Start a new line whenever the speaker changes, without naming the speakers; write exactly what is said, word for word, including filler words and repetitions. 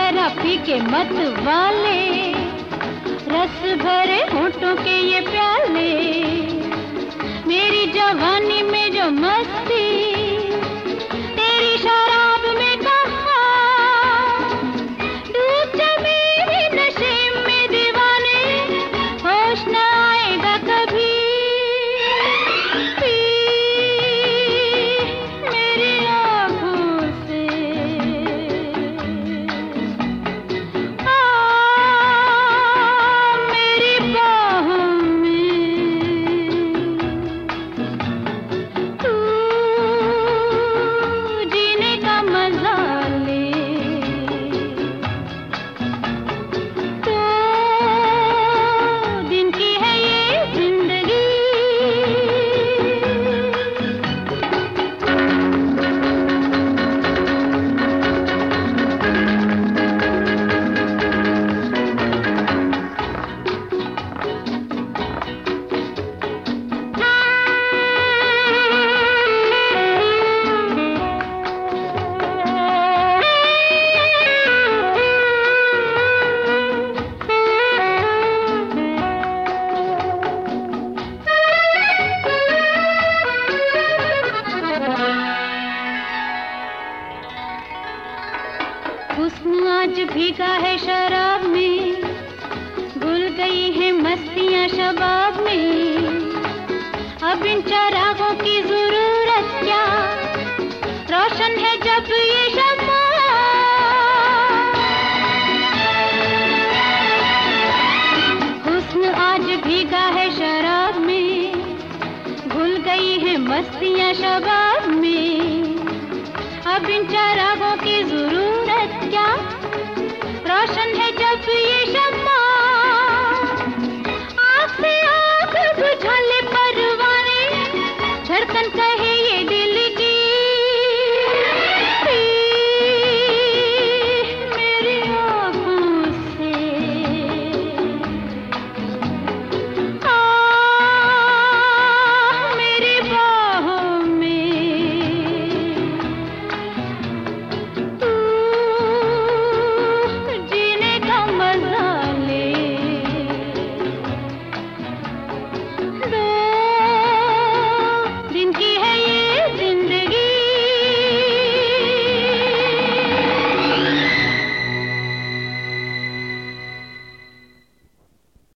जरा पी के मत वाले, रस भरे होठों के ये प्याले, मेरी जवानी में जो मस्ती तेरी शराब में कहा, डूब जा मेरे नशे में दीवाने, होश न आएगा कभी। पी मेरी आँखों से आ मेरी बाहों में, तू जीने का मजा ले, दो दिन की है ये जिंदगी। हुस्न आज भीगा है शराब में, घुल गई है मस्तियाँ शबाब में, अब इन चरागों की जरूरत क्या, रोशन है जब ये शम्मा। हुस्न आज भीगा है शराब में, घुल गई है मस्तियाँ शबाब में, अब इन चरागों की